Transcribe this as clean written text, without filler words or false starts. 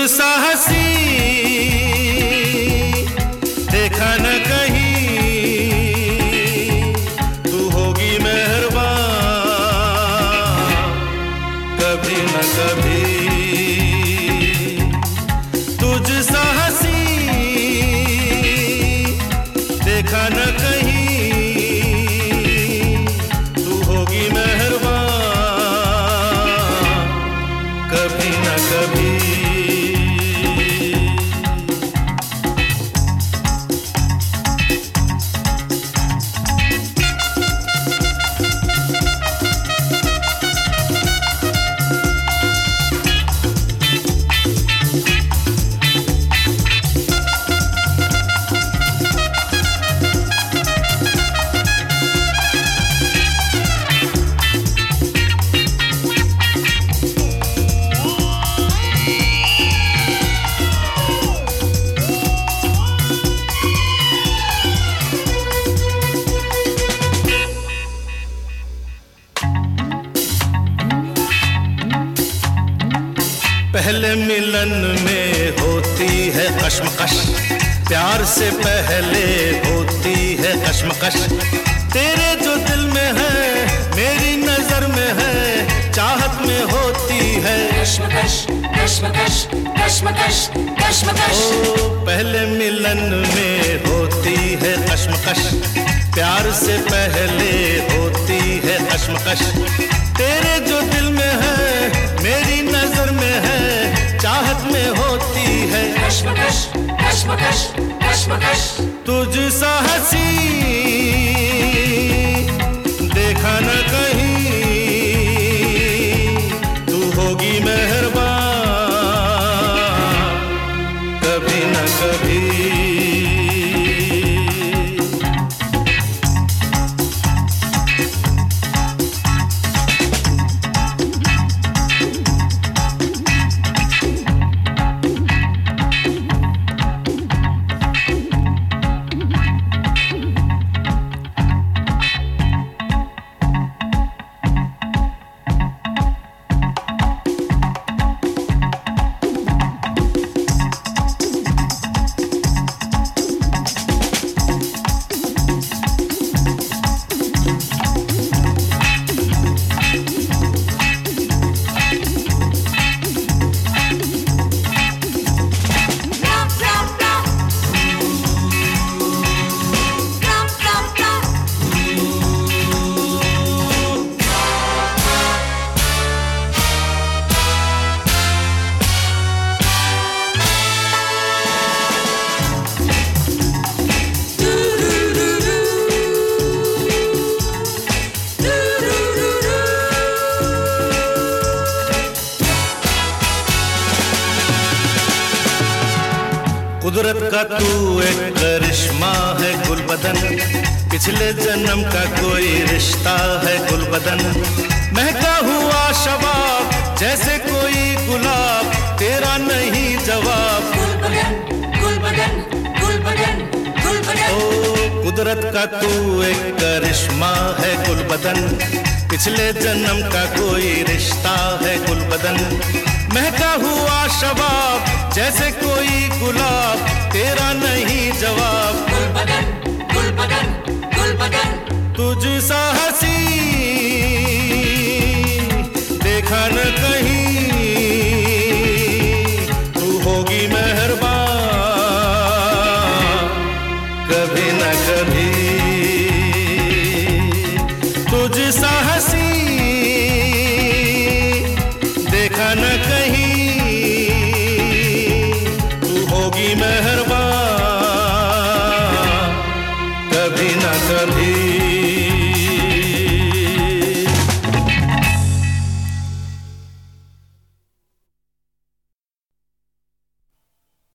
सा हसी देखा न कहीं, तू होगी मेहरबान कभी न कभी। तुझ सा हसी देखा न कहीं, तू होगी मेहरबान कभी न कभी। पहले मिलन में होती है कश्मकश, प्यार से पहले होती है कश्मकश। तेरे जो दिल में है मेरी नजर में है, चाहत में होती है कश्मकश कश्मकश कश्मकश कश्मकश। ओ पहले मिलन में होती है कश्मकश, प्यार से पहले होती है कश्मकश। तेरे जो दिल में है मेरी नजर में है, चाहत में होती है कश्मकश कश्मकश कश्मकश। तुझ सा हसी देखा न कहीं, तू होगी मेहरबान कभी न कभी। कुदरत का तू एक करिश्मा है गुलबदन, पिछले जन्म का कोई रिश्ता है गुलबदन। महका हुआ शबाब जैसे कोई गुलाब, तेरा नहीं जवाब गुलबदन गुलबदन गुलबदन गुलबदन। ओ कुदरत का तू एक करिश्मा है गुलबदन, पिछले जन्म का कोई रिश्ता है गुलबदन। महका हुआ शबाब जैसे कोई गुलाब, तेरा नहीं जवाब गुलबदन गुलबदन गुलबदन। तुझ सा हसी देखा न कहीं, तू होगी मेहरबान कभी न कभी। तुझ सा हसी देखा न कहीं, तू होगी मेहरबान कभी न कभी।